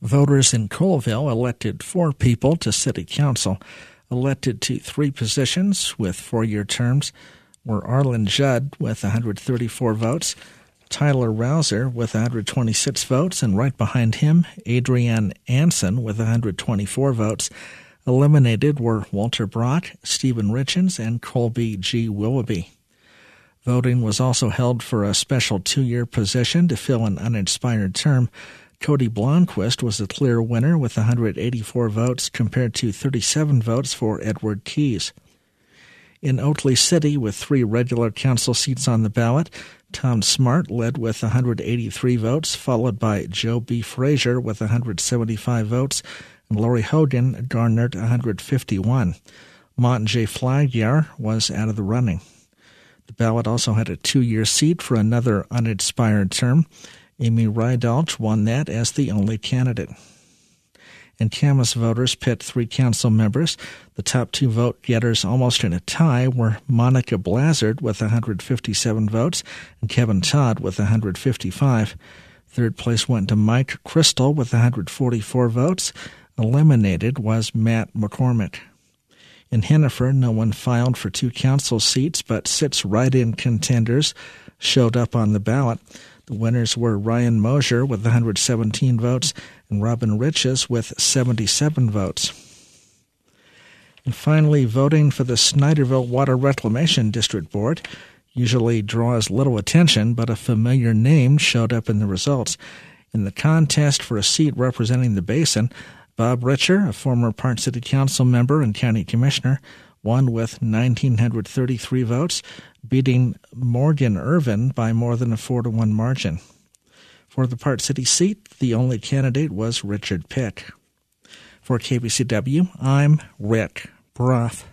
Voters in Colville elected 4 people to City Council. Elected to 3 positions with 4-year terms were Arlen Judd with 134 votes, Tyler Rouser with 126 votes, and right behind him, Adrienne Anson with 124 votes. Eliminated were Walter Brock, Stephen Richens, and Colby G. Willoughby. Voting was also held for a special 2-year position to fill an unexpired term. Cody Blomquist was the clear winner with 184 votes compared to 37 votes for Edward Keyes. In Oakley City, with 3 regular council seats on the ballot, Tom Smart led with 183 votes, followed by Joe B. Frazier with 175 votes, and Lori Hogan garnered 151. Mont J. Flagyar was out of the running. The ballot also had a 2-year seat for another unexpired term. Amy Rydalch won that as the only candidate. And Camas voters pit 3 council members. The top 2 vote-getters almost in a tie were Monica Blazard with 157 votes and Kevin Todd with 155. Third place went to Mike Crystal with 144 votes. Eliminated was Matt McCormick. In Hennifer, no one filed for 2 council seats, but 6 write-in contenders showed up on the ballot. The winners were Ryan Mosier with 117 votes and Robin Riches with 77 votes. And finally, voting for the Snyderville Water Reclamation District Board usually draws little attention, but a familiar name showed up in the results. In the contest for a seat representing the basin, Bob Richer, a former Park City Council member and county commissioner, won with 1,933 votes, beating Morgan Irvin by more than a 4-1 margin. For the Park City seat, the only candidate was Richard Pick. For KBCW, I'm Rick Broth.